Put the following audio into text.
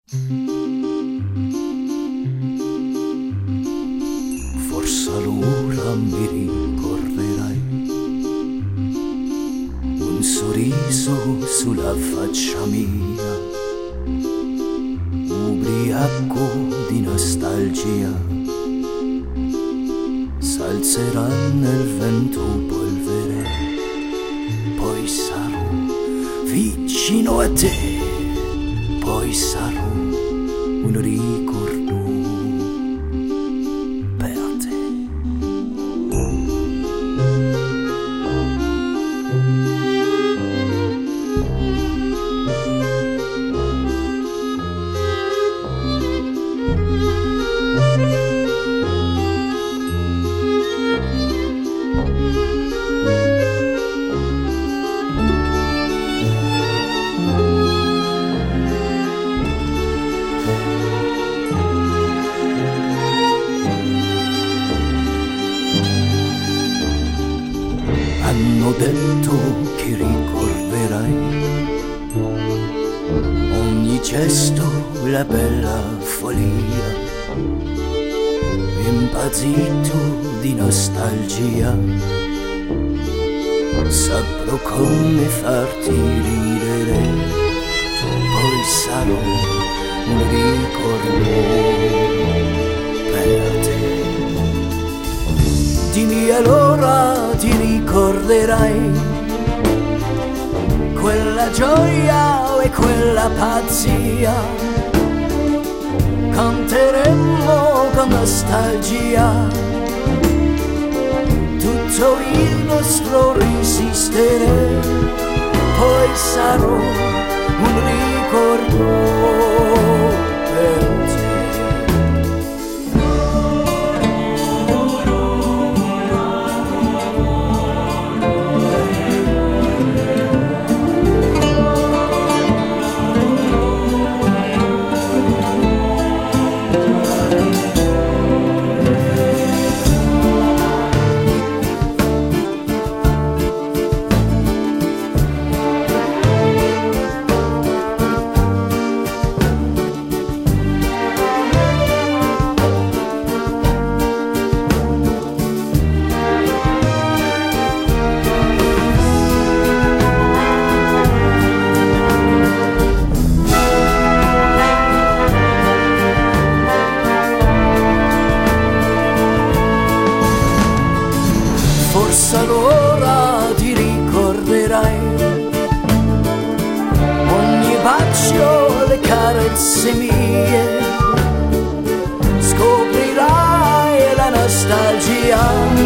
Forse allora mi ricorderai un sorriso sulla faccia mia, ubriaco di nostalgia, s'alzerà nel vento polvere, poi sarò vicino a te, poi sarò un ricordo per te. Hanno detto che ricorderai ogni gesto, la bella follia, impazzito di nostalgia, saprò come farti ridere, poi sarò un ricordo per te. Dimmi allora, ti ricorderai quella gioia e quella pazzia, canteremmo con nostalgia tutto il nostro resistere, poi sarò un ricordo per te. Forse allora ti ricorderai ogni bacio, le carezze mie, scoprirai la nostalgia